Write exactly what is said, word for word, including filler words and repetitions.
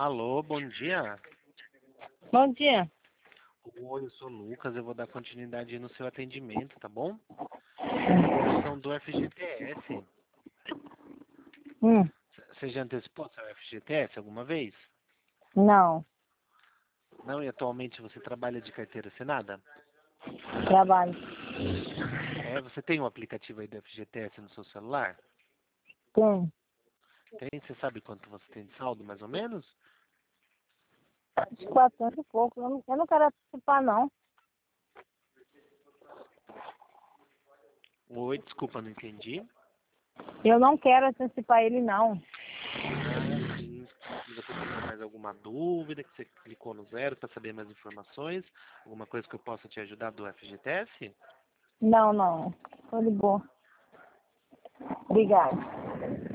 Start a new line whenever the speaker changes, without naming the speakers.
Alô, bom dia.
Bom dia.
Oi, eu sou o Lucas, eu vou dar continuidade no seu atendimento, tá bom? São do F G T S.
Hum,
Você já antecipou seu F G T S alguma vez?
não,
Não, e atualmente você trabalha de carteira assinada?
trabalho.
É, você tem um aplicativo aí do F G T S no seu celular?
Tem.
Tem? Você sabe quanto você tem de saldo, mais ou menos?
De quatrocentos e pouco. Eu não, eu não quero participar, não.
Oi, desculpa, não entendi.
Eu não quero antecipar ele, não.
Ah, sim. E você tem mais alguma dúvida que você clicou no zero para saber mais informações? Alguma coisa que eu possa te ajudar do F G T S?
Não, não. Tô de boa. Obrigada.